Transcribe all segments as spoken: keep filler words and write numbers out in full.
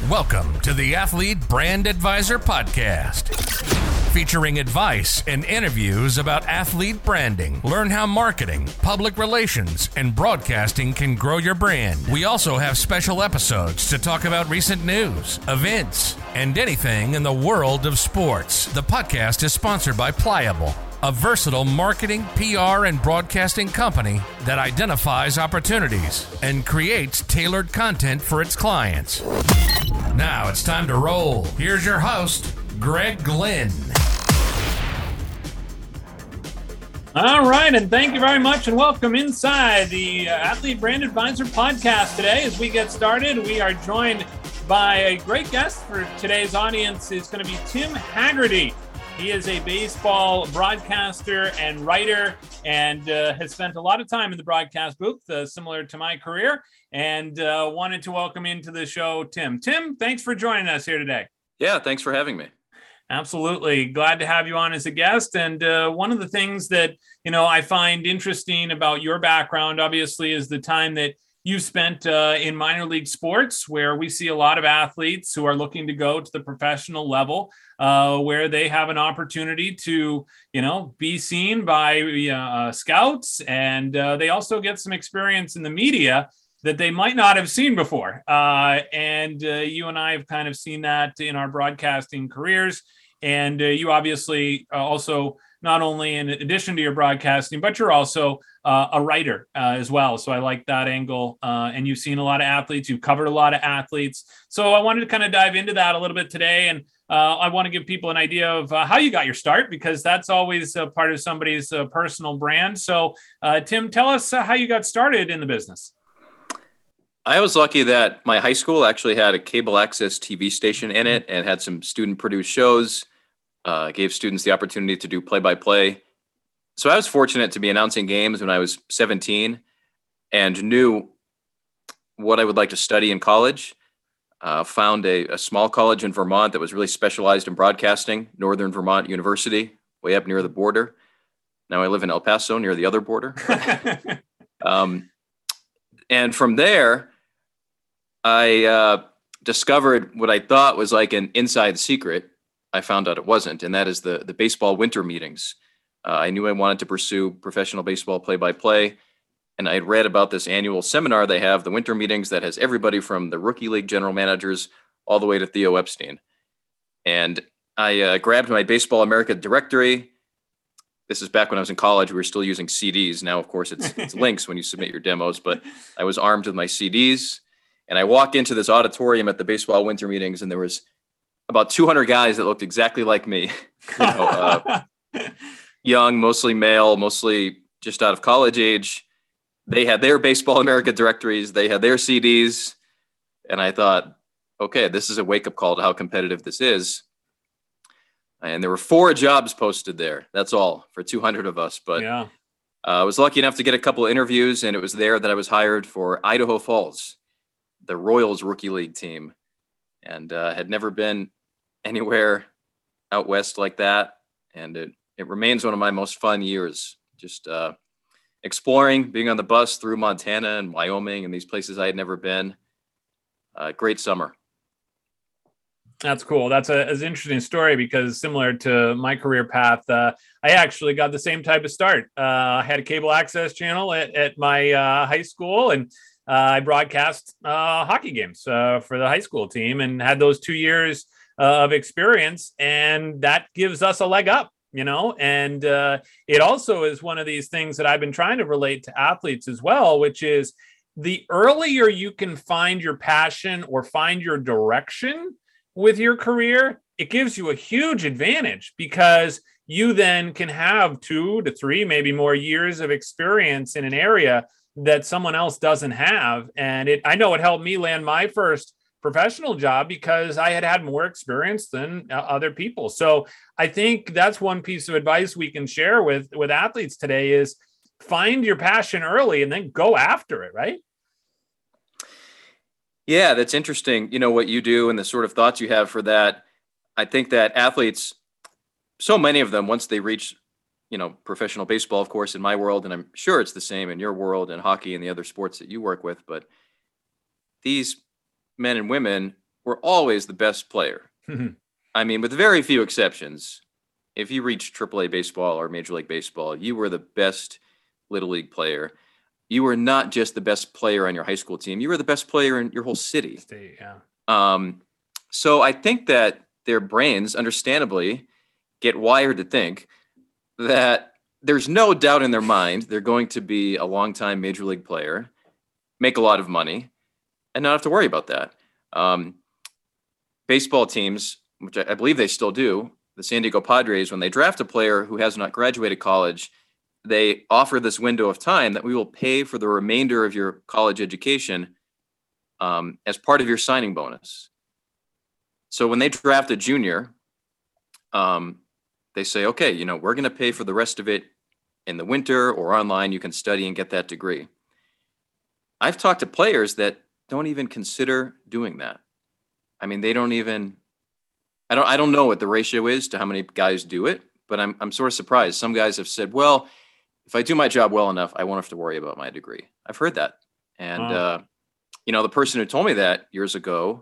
Welcome to the Athlete Brand Advisor Podcast, featuring advice and interviews about athlete branding. Learn how marketing, public relations, and broadcasting can grow your brand. We also have special episodes to talk about recent news, events, and anything in the world of sports. The podcast is sponsored by Pliable, a versatile marketing, P R, and broadcasting company that identifies opportunities and creates tailored content for its clients. Now it's time to roll. Here's your host, Greg Glenn. All right, and thank you very much, and welcome inside the uh, Athlete Brand Advisor Podcast today. As we get started, we are joined by a great guest for today's audience. It's going to be Tim Haggerty. He is a baseball broadcaster and writer and uh, has spent a lot of time in the broadcast booth, uh, similar to my career, and uh, wanted to welcome into the show Tim. Tim, thanks for joining us here today. Yeah, thanks for having me. Absolutely. Glad to have you on as a guest. And uh, one of the things that, you know, I find interesting about your background, obviously, is the time that you spent uh, in minor league sports, where we see a lot of athletes who are looking to go to the professional level, uh, where they have an opportunity to, you know, be seen by uh, scouts, and uh, they also get some experience in the media that they might not have seen before. Uh, and uh, you and I have kind of seen that in our broadcasting careers. And uh, you obviously also, not only in addition to your broadcasting, but you're also uh, a writer uh, as well. So I like that angle. Uh, and you've seen a lot of athletes. You've covered a lot of athletes. So I wanted to kind of dive into that a little bit today. And uh, I want to give people an idea of uh, how you got your start, because that's always a part of somebody's uh, personal brand. So uh, Tim, tell us uh, how you got started in the business. I was lucky that my high school actually had a cable access T V station in it and had some student-produced shows, uh, gave students the opportunity to do play-by-play. So I was fortunate to be announcing games when I was seventeen and knew what I would like to study in college. Uh, found a, a small college in Vermont that was really specialized in broadcasting, Northern Vermont University, way up near the border. Now I live in El Paso, near the other border. um, and from there, I uh, discovered what I thought was like an inside secret. I found out it wasn't, and that is the the baseball winter meetings. Uh, I knew I wanted to pursue professional baseball play-by-play, and I had read about this annual seminar they have, the winter meetings, that has everybody from the rookie league general managers all the way to Theo Epstein. And I uh, grabbed my Baseball America directory. This is back when I was in college. We were still using C Ds. Now, of course, it's, it's links when you submit your demos, but I was armed with my C Ds. And I walked into this auditorium at the baseball winter meetings, and there was about two hundred guys that looked exactly like me. you know, uh, young, mostly male, mostly just out of college age. They had their Baseball America directories. They had their C Ds. And I thought, okay, this is a wake-up call to how competitive this is. And there were four jobs posted there. That's all for two hundred of us. But yeah. uh, I was lucky enough to get a couple of interviews, and it was there that I was hired for Idaho Falls, the Royals rookie league team, and uh, had never been anywhere out west like that. And it, it remains one of my most fun years, just uh, exploring, being on the bus through Montana and Wyoming and these places I had never been. Uh, great summer. That's cool. That's a, an interesting story, because similar to my career path, uh, I actually got the same type of start. Uh, I had a cable access channel at, at my uh, high school, and Uh, I broadcast uh, hockey games uh, for the high school team, and had those two years uh, of experience, and that gives us a leg up, you know, and uh, it also is one of these things that I've been trying to relate to athletes as well, which is the earlier you can find your passion or find your direction with your career, it gives you a huge advantage, because you then can have two to three, maybe more years of experience in an area that someone else doesn't have. And it, I know it helped me land my first professional job, because I had had more experience than uh, other people. So I think that's one piece of advice we can share with, with athletes today is find your passion early and then go after it, right? Yeah, that's interesting. You know, what you do and the sort of thoughts you have for that. I think that athletes, so many of them, once they reach you know, professional baseball, of course, in my world, and I'm sure it's the same in your world and hockey and the other sports that you work with, but these men and women were always the best player. I mean, with very few exceptions, if you reached triple A baseball or Major League Baseball, you were the best Little League player. You were not just the best player on your high school team. You were the best player in your whole city. State, yeah. Um, so I think that their brains, understandably, get wired to think that there's no doubt in their mind they're going to be a longtime Major League player, make a lot of money, and not have to worry about that. Um, baseball teams, which I, I believe they still do, the San Diego Padres, when they draft a player who has not graduated college, they offer this window of time that we will pay for the remainder of your college education um, as part of your signing bonus. So when they draft a junior, um, they say, okay, you know, we're going to pay for the rest of it in the winter or online. You can study and get that degree. I've talked to players that don't even consider doing that. I mean, they don't even, I don't, I don't know what the ratio is to how many guys do it, but I'm, I'm sort of surprised. Some guys have said, well, if I do my job well enough, I won't have to worry about my degree. I've heard that. And, wow. uh, you know, the person who told me that years ago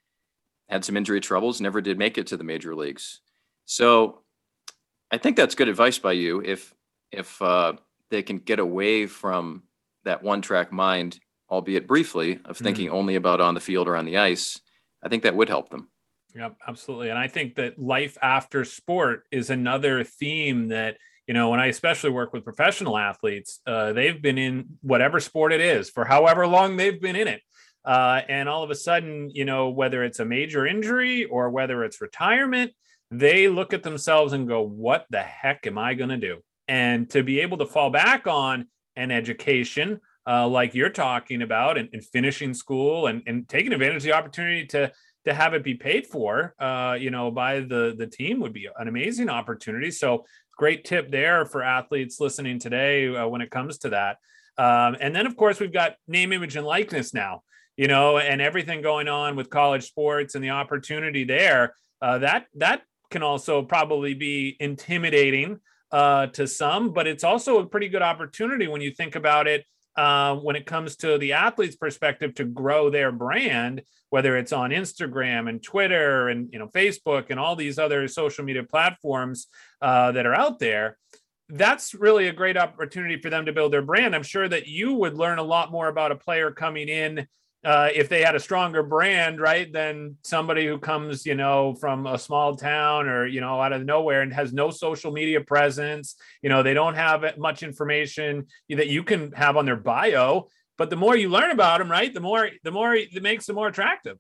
had some injury troubles, never did make it to the major leagues. So I think that's good advice by you. If, if uh, they can get away from that one track mind, albeit briefly, of thinking mm-hmm. only about on the field or on the ice, I think that would help them. Yep, absolutely. And I think that life after sport is another theme that, you know, when I especially work with professional athletes, uh, they've been in whatever sport it is for however long they've been in it. Uh, and all of a sudden, you know, whether it's a major injury or whether it's retirement, they look at themselves and go, what the heck am I going to do? And to be able to fall back on an education uh, like you're talking about and, and finishing school and, and taking advantage of the opportunity to to have it be paid for, uh, you know, by the, the team would be an amazing opportunity. So great tip there for athletes listening today uh, when it comes to that. Um, and then, of course, we've got name, image, and likeness now, you know, and everything going on with college sports and the opportunity there. Uh, that that can also probably be intimidating uh, to some, but it's also a pretty good opportunity when you think about it. Uh, when it comes to the athlete's perspective to grow their brand, whether it's on Instagram and Twitter and, you know, Facebook and all these other social media platforms uh, that are out there, that's really a great opportunity for them to build their brand. I'm sure that you would learn a lot more about a player coming in uh, if they had a stronger brand, right, than somebody who comes, you know, from a small town or, you know, out of nowhere and has no social media presence. You know, they don't have much information that you can have on their bio, but the more you learn about them, right, the more, the more it makes them more attractive.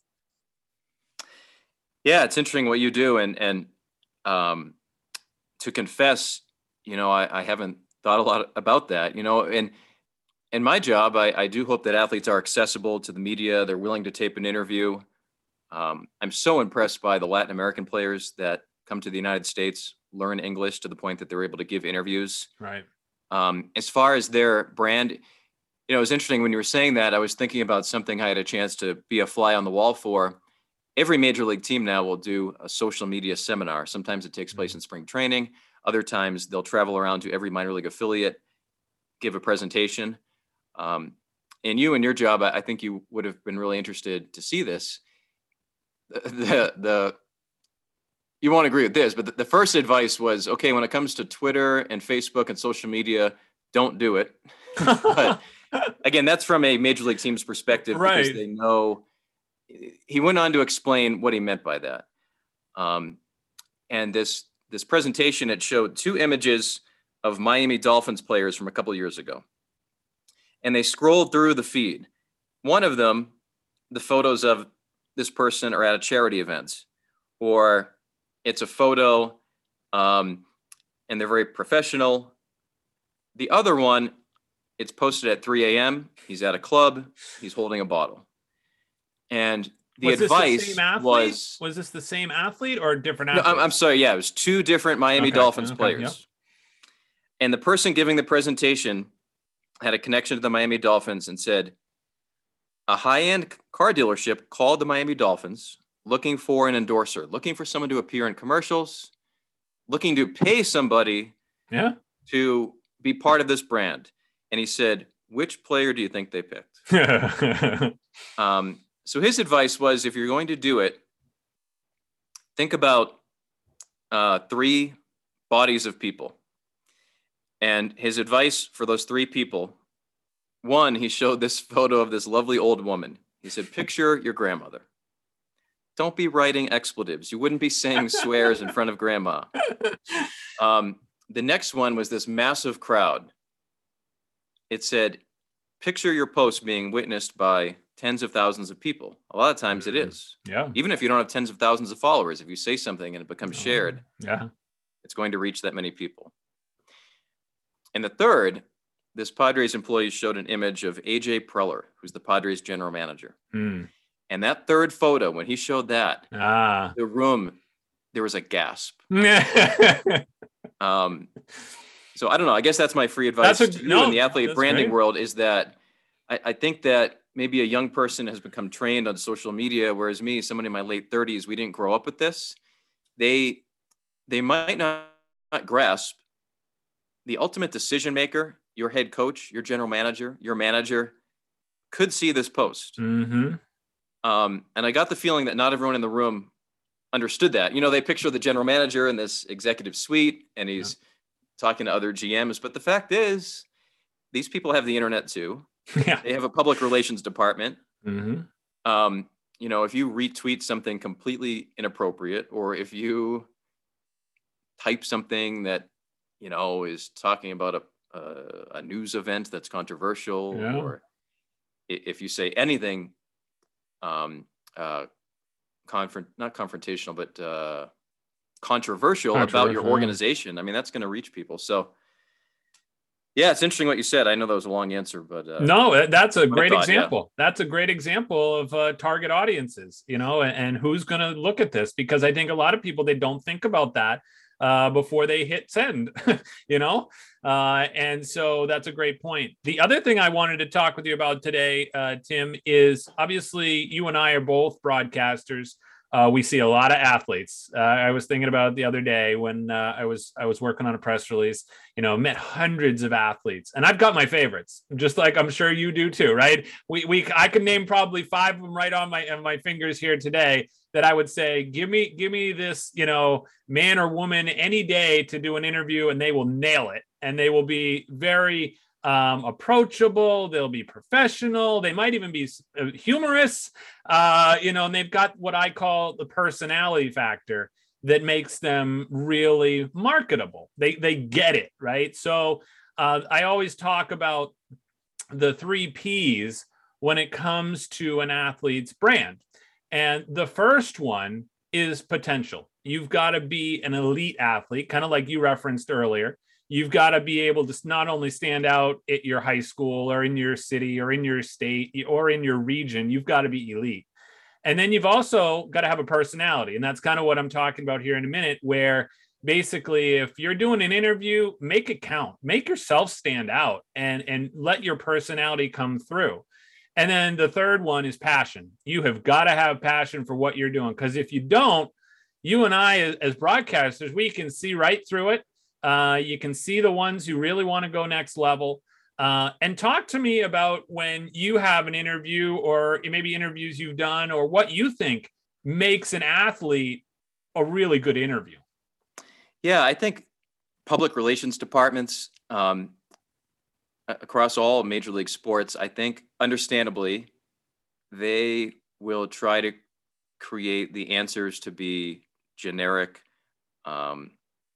Yeah, it's interesting what you do. And, and um, to confess, you know, I, I haven't thought a lot about that, you know, and in my job, I, I do hope that athletes are accessible to the media. They're willing to tape an interview. Um, I'm so impressed by the Latin American players that come to the United States, learn English to the point that they're able to give interviews. Right. Um, as far as their brand, you know, it was interesting when you were saying that. I was thinking about something I had a chance to be a fly on the wall for. Every major league team now will do a social media seminar. Sometimes it takes place in spring training. Other times they'll travel around to every minor league affiliate, give a presentation. Um, and you and your job, I think you would have been really interested to see this. The, the, the you won't agree with this, but the, the first advice was, okay, when it comes to Twitter and Facebook and social media, don't do it. But again, that's from a major league team's perspective, right? Because they know. He went on to explain what he meant by that. Um, and this this presentation, it showed two images of Miami Dolphins players from a couple of years ago. And they scrolled through the feed. One of them, the photos of this person are at a charity event, or it's a photo um, and they're very professional. The other one, it's posted at three a.m. He's at a club. He's holding a bottle. And the was advice this the same athlete? was... Was this the same athlete or a different No, athlete? I'm, I'm sorry. Yeah, it was two different Miami Okay, Dolphins okay, players. yep. And the person giving the presentation had a connection to the Miami Dolphins and said, a high-end car dealership called the Miami Dolphins looking for an endorser, looking for someone to appear in commercials, looking to pay somebody yeah. to be part of this brand. And he said, which player do you think they picked? um, so his advice was, if you're going to do it, think about uh, three bodies of people. And his advice for those three people, one, he showed this photo of this lovely old woman. He said, picture your grandmother. Don't be writing expletives. You wouldn't be saying swears in front of grandma. Um, the next one was this massive crowd. It said, picture your post being witnessed by tens of thousands of people. A lot of times it is. Yeah. Even if you don't have tens of thousands of followers, if you say something and it becomes shared, yeah, it's going to reach that many people. And the third, this Padres employee showed an image of A J Preller, who's the Padres general manager. Mm. And that third photo, when he showed that, ah. the room, there was a gasp. um, so I don't know. I guess that's my free advice That's a, to you no, in the athlete branding great. world is that I, I think that maybe a young person has become trained on social media, whereas me, someone in my late thirties, we didn't grow up with this. They, they might not, not grasp the ultimate decision maker, your head coach, your general manager, your manager could see this post. Mm-hmm. Um, and I got the feeling that not everyone in the room understood that. You know, they picture the general manager in this executive suite and he's yeah. talking to other G Ms. But the fact is, these people have the internet too. Yeah. They have a public relations department. Mm-hmm. Um, you know, if you retweet something completely inappropriate, or if you type something that, you know, is talking about a, a, a news event that's controversial, yeah. or if you say anything, um, uh, confront, not confrontational, but uh, controversial, controversial about your organization, I mean, that's going to reach people. So, yeah, it's interesting what you said. I know that was a long answer, but uh, no, that's a great thought, example. Yeah. That's a great example of uh, target audiences, you know, and, and who's going to look at this, because I think a lot of people, they don't think about that uh, before they hit send, you know, uh, and so that's a great point. The other thing I wanted to talk with you about today, uh, Tim, is obviously you and I are both broadcasters. Uh, we see a lot of athletes. Uh, I was thinking about it the other day when uh, I was I was working on a press release. You know, met hundreds of athletes, and I've got my favorites, just like I'm sure you do too, right? We we I can name probably five of them right on my on my fingers here today that I would say, give me give me this, you know, man or woman any day to do an interview, and they will nail it, and they will be very Um, approachable. They'll be professional. They might even be humorous, uh, you know, and they've got what I call the personality factor that makes them really marketable. They, they get it, right? So uh, I always talk about the three P's when it comes to an athlete's brand. And the first one is potential. You've got to be an elite athlete, kind of like you referenced earlier. You've got to be able to not only stand out at your high school or in your city or in your state or in your region, you've got to be elite. And then you've also got to have a personality. And that's kind of what I'm talking about here in a minute, where basically if you're doing an interview, make it count, make yourself stand out and, and let your personality come through. And then the third one is passion. You have got to have passion for what you're doing. Because if you don't, you and I as, as broadcasters, we can see right through it. Uh, you can see the ones who really want to go next level. Uh, and talk to me about when you have an interview or maybe interviews you've done, or what you think makes an athlete a really good interview. Yeah, I think public relations departments um, across all major league sports, I think understandably, they will try to create the answers to be generic, um,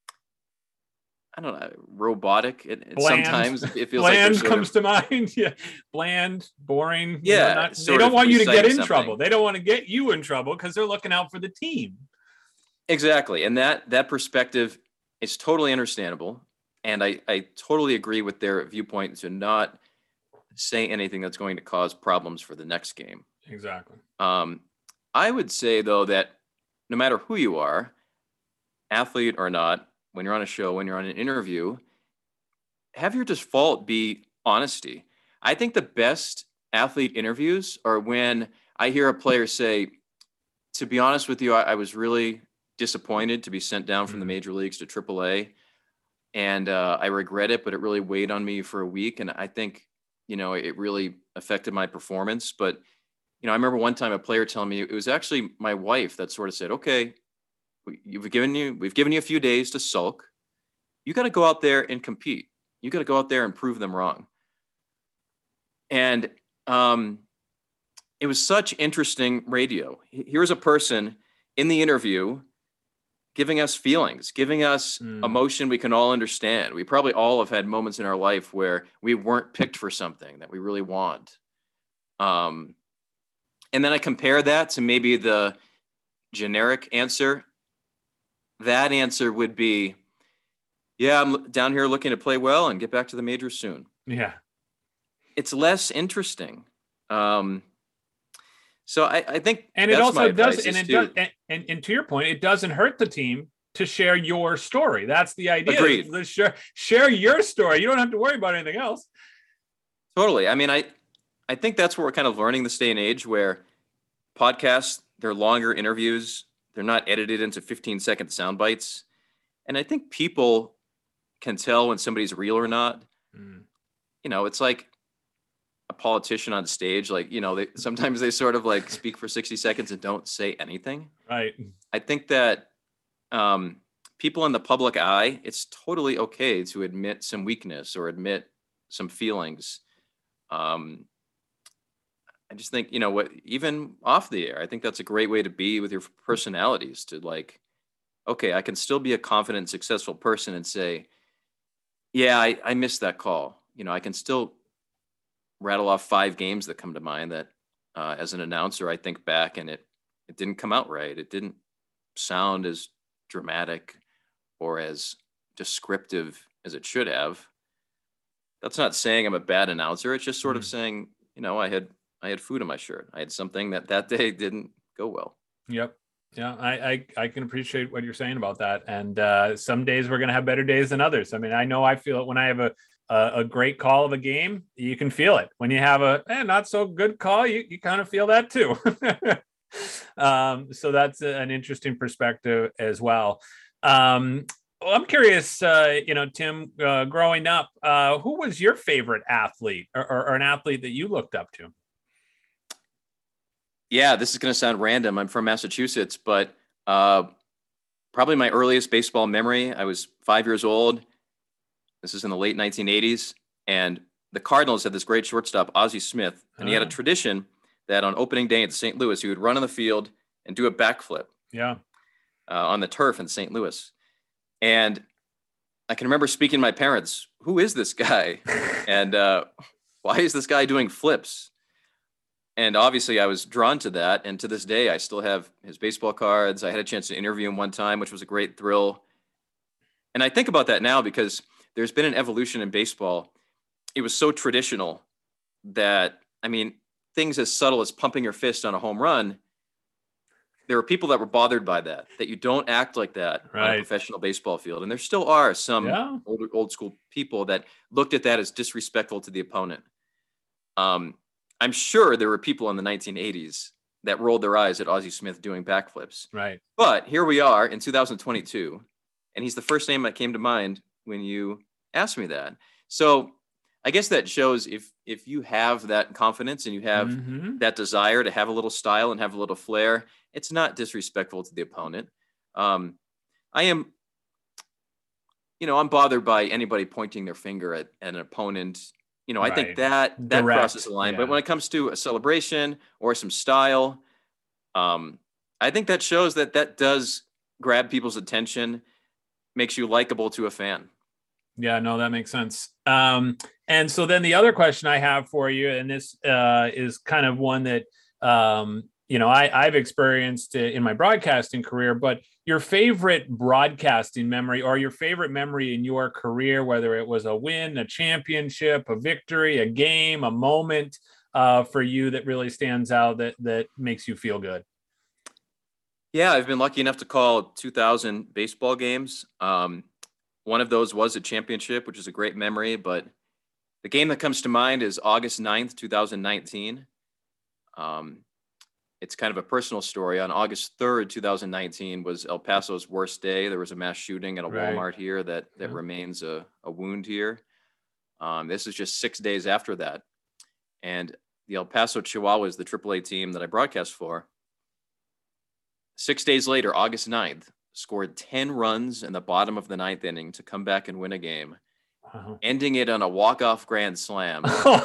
I don't know, robotic. It, bland. Sometimes it feels bland like comes of, to mind. Yeah, bland, boring. Yeah, you know, not, they don't want you to get in something. trouble. They don't want to get you in trouble because they're looking out for the team. Exactly, and that that perspective is totally understandable, and I I totally agree with their viewpoint to not say anything that's going to cause problems for the next game. Exactly. Um, I would say though that no matter who you are, athlete or not, when you're on a show, when you're on an interview, have your default be honesty. I think the best athlete interviews are when I hear a player say, to be honest with you, I, I was really disappointed to be sent down from mm-hmm. the major leagues to triple A. And uh, I regret it, but it really weighed on me for a week. And I think, you know, it really affected my performance. But you know, I remember one time a player telling me, it was actually my wife that sort of said, okay, we- you've given you, we've given you a few days to sulk. You got to go out there and compete. You got to go out there and prove them wrong. And um, it was such interesting radio. Here's a person in the interview giving us feelings, giving us mm. emotion we can all understand. We probably all have had moments in our life where we weren't picked for something that we really want. Um, and then I compare that to maybe the generic answer. That answer would be, yeah, I'm down here looking to play well and get back to the majors soon. Yeah. It's less interesting. Um, so I, I think, and it also does, and it to, does, and, and, and to your point, it doesn't hurt the team to share your story. That's the idea. Agreed. Let's share, share your story. You don't have to worry about anything else. Totally. I mean, I, I think that's what we're kind of learning this day and age, where podcasts, they're longer interviews. They're not edited into fifteen second sound bites. And I think people can tell when somebody's real or not. Mm. You know, it's like a politician on stage, like, you know, they sometimes they sort of like speak for sixty seconds and don't say anything. Right. I think that um, people in the public eye, it's totally okay to admit some weakness or admit some feelings. Um, I just think, you know, what, even off the air, I think that's a great way to be with your personalities, to like, okay, I can still be a confident, successful person and say, yeah, I, I missed that call. You know, I can still rattle off five games that come to mind that uh, as an announcer, I think back and it, it didn't come out right. It didn't sound as dramatic or as descriptive as it should have. That's not saying I'm a bad announcer. It's just sort mm. of saying, you know, I had, I had food in my shirt. I had something that that day didn't go well. Yep. Yeah. I, I, I can appreciate what you're saying about that. And uh, some days we're going to have better days than others. I mean, I know I feel it when I have a, a, a great call of a game, you can feel it. When you have a eh, not so good call, you, you kind of feel that too. um, so that's a, an interesting perspective as well. Um, well, I'm curious, uh, you know, Tim, uh, growing up, uh, who was your favorite athlete or, or, or an athlete that you looked up to? Yeah, this is going to sound random. I'm from Massachusetts, but uh, probably my earliest baseball memory, I was five years old. This is in the late nineteen eighties. And the Cardinals had this great shortstop, Ozzie Smith. And he had a tradition that on opening day in Saint Louis, he would run on the field and do a backflip. Yeah. Uh, on the turf in Saint Louis. And I can remember speaking to my parents, who is this guy? and uh, why is this guy doing flips? And obviously I was drawn to that. And to this day, I still have his baseball cards. I had a chance to interview him one time, which was a great thrill. And I think about that now because there's been an evolution in baseball. It was so traditional that, I mean, things as subtle as pumping your fist on a home run, there were people that were bothered by that, that you don't act like that right. on a professional baseball field. And there still are some yeah. old, old school people that looked at that as disrespectful to the opponent. Um, I'm sure there were people in the nineteen eighties that rolled their eyes at Ozzie Smith doing backflips. Right. But here we are in two thousand twenty-two, and he's the first name that came to mind when you asked me that. So I guess that shows if if you have that confidence and you have mm-hmm. that desire to have a little style and have a little flair, it's not disrespectful to the opponent. Um, I am, you know, I'm bothered by anybody pointing their finger at, at an opponent. You know, I right. think that that Direct, crosses the line. Yeah. But when it comes to a celebration or some style, um, I think that shows that that does grab people's attention, makes you likable to a fan. Yeah, no, that makes sense. Um, and so then the other question I have for you, and this uh, is kind of one that, um, you know, I, I've experienced in my broadcasting career, but your favorite broadcasting memory or your favorite memory in your career, whether it was a win, a championship, a victory, a game, a moment uh, for you that really stands out that that makes you feel good. Yeah, I've been lucky enough to call two thousand baseball games. Um, one of those was a championship, which is a great memory, but the game that comes to mind is August ninth, twenty nineteen. Um, It's kind of a personal story. On August third, twenty nineteen was El Paso's worst day. There was a mass shooting at a right. Walmart here that, that yeah. remains a, a wound here. Um, this is just six days after that. And the El Paso Chihuahuas, the triple A team that I broadcast for, six days later, August ninth, scored ten runs in the bottom of the ninth inning to come back and win a game, uh-huh. ending it on a walk-off grand slam.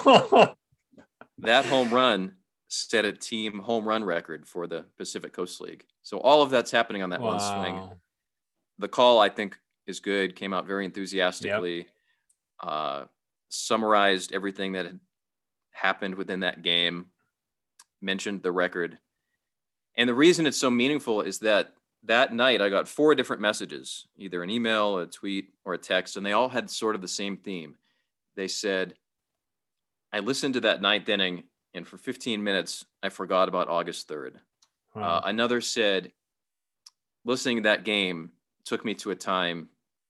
That home run set a team home run record for the Pacific Coast League. So all of that's happening on that wow. one swing. The call, I think, is good, came out very enthusiastically, yep. uh, summarized everything that had happened within that game, mentioned the record. And the reason it's so meaningful is that that night I got four different messages, either an email, a tweet, or a text, and they all had sort of the same theme. They said, I listened to that ninth inning, and for fifteen minutes, I forgot about August third. Wow. Uh, another said, listening to that game took me to a time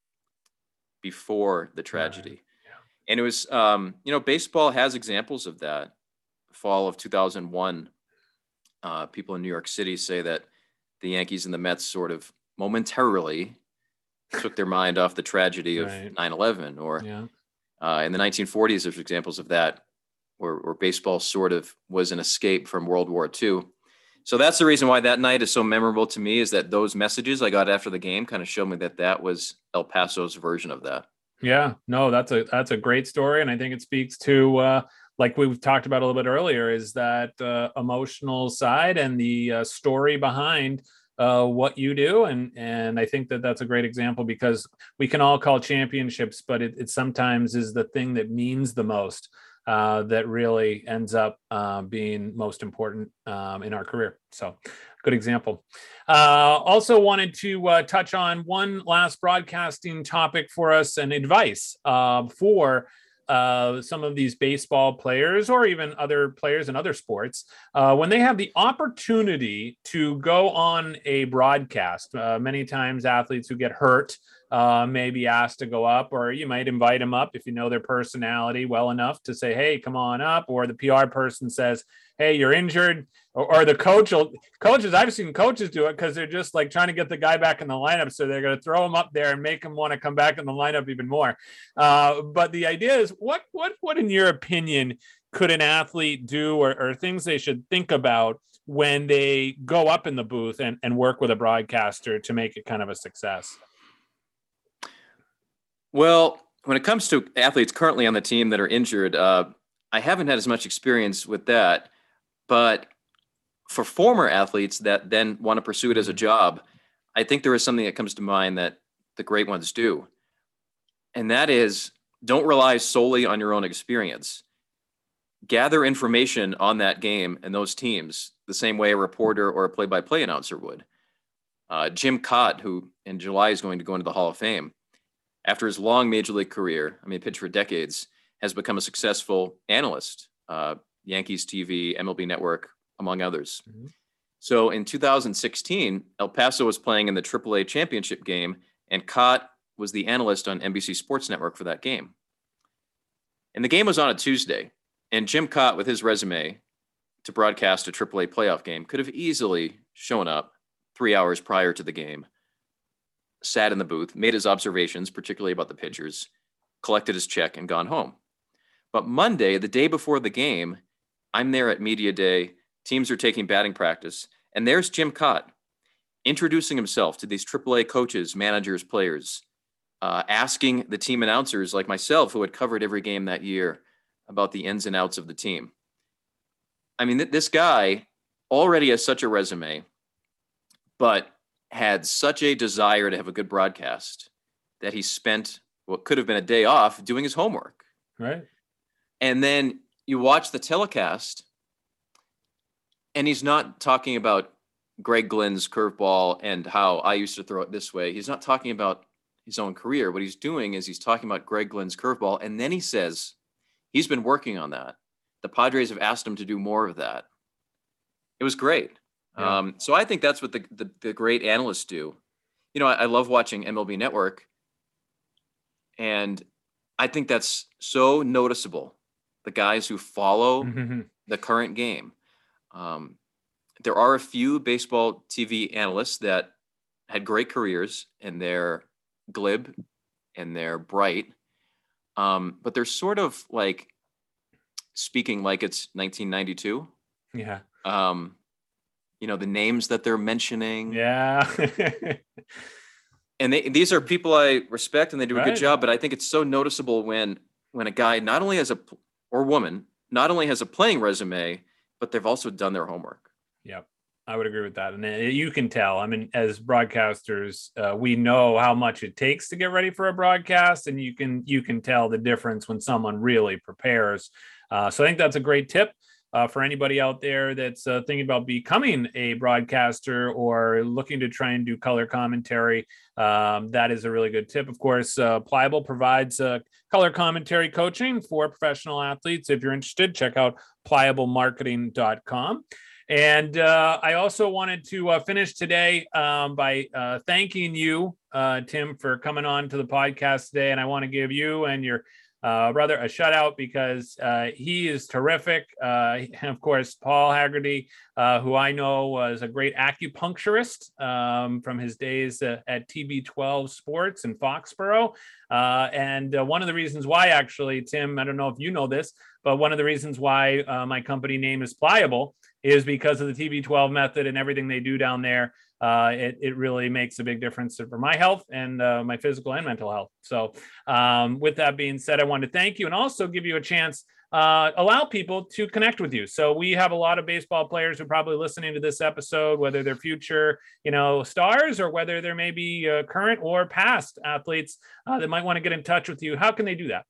before the tragedy. Right. Yeah. And it was, um, you know, baseball has examples of that. Fall of two thousand one, uh, people in New York City say that the Yankees and the Mets sort of momentarily took their mind off the tragedy of right. nine eleven. Or yeah. uh, in the nineteen forties, there's examples of that where, where baseball sort of was an escape from World War Two. So that's the reason why that night is so memorable to me, is that those messages I got after the game kind of showed me that that was El Paso's version of that. Yeah, no, that's a, that's a great story. And I think it speaks to, uh, like we've talked about a little bit earlier, is that uh, emotional side and the uh, story behind uh, what you do. And, and I think that that's a great example, because we can all call championships, but it, it sometimes is the thing that means the most. Uh, that really ends up uh, being most important um, in our career. So good example. Uh, also wanted to uh, touch on one last broadcasting topic for us, and advice uh, for uh, some of these baseball players, or even other players in other sports, uh, when they have the opportunity to go on a broadcast. Uh, many times athletes who get hurt Uh, may be asked to go up, or you might invite them up if you know their personality well enough to say, hey, come on up. Or the P R person says, hey, you're injured. Or, or the coach will, coaches, I've seen coaches do it because they're just like trying to get the guy back in the lineup. So they're going to throw him up there and make him want to come back in the lineup even more. Uh, but the idea is, what, what, what, in your opinion, could an athlete do, or, or things they should think about when they go up in the booth and, and work with a broadcaster to make it kind of a success? Well, when it comes to athletes currently on the team that are injured, uh, I haven't had as much experience with that. But for former athletes that then want to pursue it as a job, I think there is something that comes to mind that the great ones do. And that is, don't rely solely on your own experience. Gather information on that game and those teams the same way a reporter or a play-by-play announcer would. Uh, Jim Kaat, who in July is going to go into the Hall of Fame, after his long major league career, I mean, pitched for decades, has become a successful analyst, uh, Yankees T V, M L B Network, among others. Mm-hmm. So in two thousand sixteen, El Paso was playing in the triple A championship game, and Kaat was the analyst on N B C Sports Network for that game. And the game was on a Tuesday, and Jim Kaat, with his resume to broadcast a triple A playoff game, could have easily shown up three hours prior to the game, sat in the booth, made his observations, particularly about the pitchers, collected his check, and gone home. But Monday, the day before the game, I'm there at media day, teams are taking batting practice, and there's Jim Kaat introducing himself to these triple A coaches, managers, players, uh, asking the team announcers like myself, who had covered every game that year, about the ins and outs of the team. I mean, th- this guy already has such a resume, but had such a desire to have a good broadcast that he spent what could have been a day off doing his homework. Right. And then you watch the telecast, and he's not talking about Greg Glynn's curveball and how I used to throw it this way. He's not talking about his own career. What he's doing is he's talking about Greg Glynn's curveball, and then he says he's been working on that. The Padres have asked him to do more of that. It was great. Yeah. Um, so I think that's what the, the, the great analysts do. You know, I, I love watching M L B Network, and I think that's so noticeable. The guys who follow mm-hmm. the current game. Um, there are a few baseball T V analysts that had great careers, and they're glib and they're bright. Um, but they're sort of like speaking like it's nineteen ninety-two. Yeah. Um, you know, the names that they're mentioning. Yeah. And they, these are people I respect and they do a Right. good job, but I think it's so noticeable when, when a guy not only has a, or woman, not only has a playing resume, but they've also done their homework. Yep. I would agree with that. And you can tell, I mean, as broadcasters, uh, we know how much it takes to get ready for a broadcast, and you can, you can tell the difference when someone really prepares. Uh, so I think that's a great tip. Uh, for anybody out there that's uh, thinking about becoming a broadcaster or looking to try and do color commentary, um, that is a really good tip. Of course, uh, Pliable provides uh, color commentary coaching for professional athletes. If you're interested, check out pliable marketing dot com. And uh, I also wanted to uh, finish today um, by uh, thanking you, uh, Tim, for coming on to the podcast today. And I want to give you and your Uh, brother, a shout out because uh, he is terrific. Uh, and of course, Paul Haggerty, uh, who I know was a great acupuncturist um, from his days uh, at T B twelve Sports in Foxborough. Uh, and uh, one of the reasons why, actually, Tim, I don't know if you know this, but one of the reasons why uh, my company name is Pliable is because of the T B twelve method and everything they do down there. Uh, it, it really makes a big difference for my health and uh, my physical and mental health. So um, with that being said, I want to thank you and also give you a chance, uh, allow people to connect with you. So we have a lot of baseball players who are probably listening to this episode, whether they're future, you know, stars or whether they're maybe uh, current or past athletes uh, that might want to get in touch with you. How can they do that?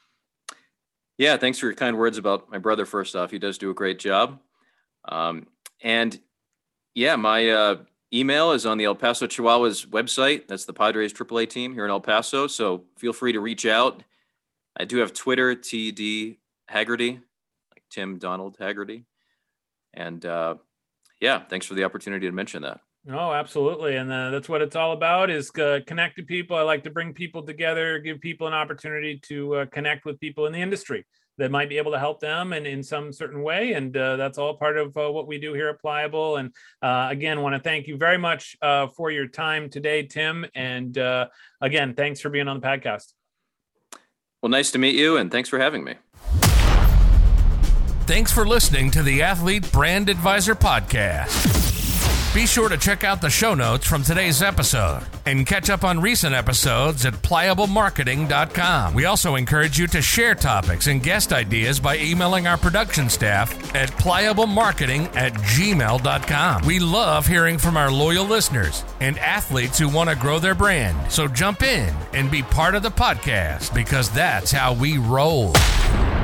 Yeah, thanks for your kind words about my brother. First off, he does do a great job. Um, and yeah, my uh, email is on the El Paso Chihuahuas website. That's the Padres triple A team here in El Paso. So feel free to reach out. I do have Twitter, T D Haggerty, like Tim Donald Haggerty. And uh, yeah, thanks for the opportunity to mention that. Oh, absolutely. And uh, that's what it's all about, is uh, connecting people. I like to bring people together, give people an opportunity to uh, connect with people in the industry that might be able to help them and in some certain way. And uh, that's all part of uh, what we do here at Pliable. And uh, again, want to thank you very much uh, for your time today, Tim. And uh, again, thanks for being on the podcast. Well, nice to meet you, and thanks for having me. Thanks for listening to the Athlete Brand Advisor Podcast. Be sure to check out the show notes from today's episode and catch up on recent episodes at pliable marketing dot com. We also encourage you to share topics and guest ideas by emailing our production staff at pliable marketing at gmail dot com. We love hearing from our loyal listeners and athletes who want to grow their brand. So jump in and be part of the podcast, because that's how we roll.